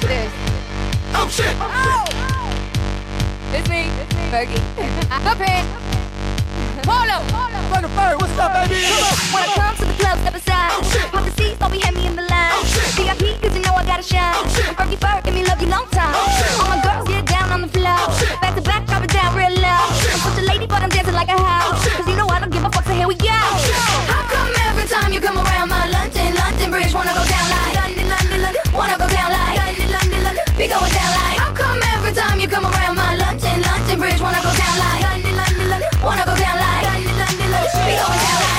It is. Oh shit! Oh! It's me, Fergie. The Pin. Polo. Fucking Ferg, what's up, baby? Come on. When I come to the club, step aside. Pop the seats, don't be hand me in the line. VIP, cause you know I gotta shine. I'm Fergie Ferg, give me love you long time. All my girls get down on the floor. Back to back, drop it down real low. I'm such a lady, but I'm dancing like a house. Cause you know I don't give a fuck, so here we go. How come every time you come around my London Bridge wanna go down like London, wanna go down like London, be going down like. How come every time you come around my London Bridge wanna go down like London, wanna go down like London, be going down like.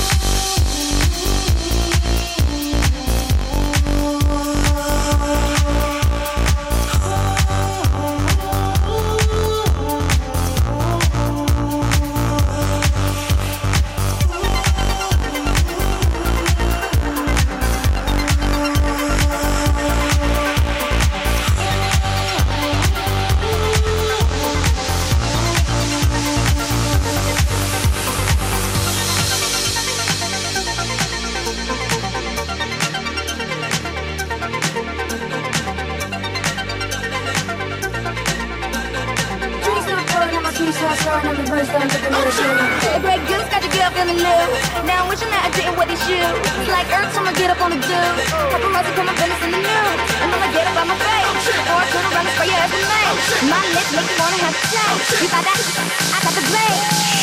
The great goose got your girl feeling new. Now I'm wishing that I didn't wear these shoes. It's like Earth, I'ma get up on the do. Paparazzi come and business in the news. And I'ma get up on my face. Or I turn around and spray your ass in May. My lips make you wanna have sex. You got that? I got the blade.